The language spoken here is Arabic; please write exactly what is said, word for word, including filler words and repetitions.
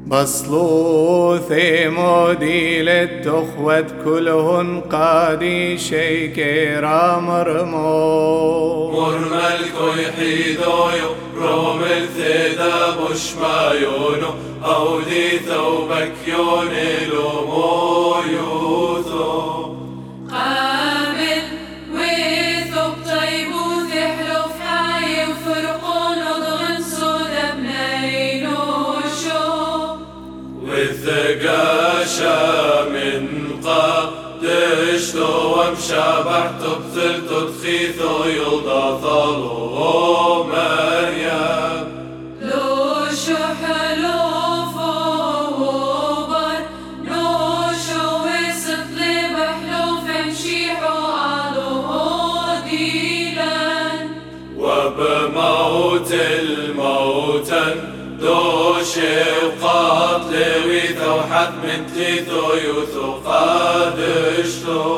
بصلو ثيمودي للتخوة كلهن قادي شيكيرا مرمو مرملكو يحيدويو روم الثيدا بشمايونو أودي ثوبك يوني لومو يوثو قابل ويثوب طيب وثحلف حاي وفرقون وضغن صودا بنينو شو والثقاشا من قادشتو ومشابحتو بثلتو تخيثو يلضى ثلو مريم لو شو حلو فوبر لو شو وسط لبحلو فمشيحو قالو ديلان وبموت الموتن دوشي وقاتل ويثو حد من تيثو يوثو قادشتو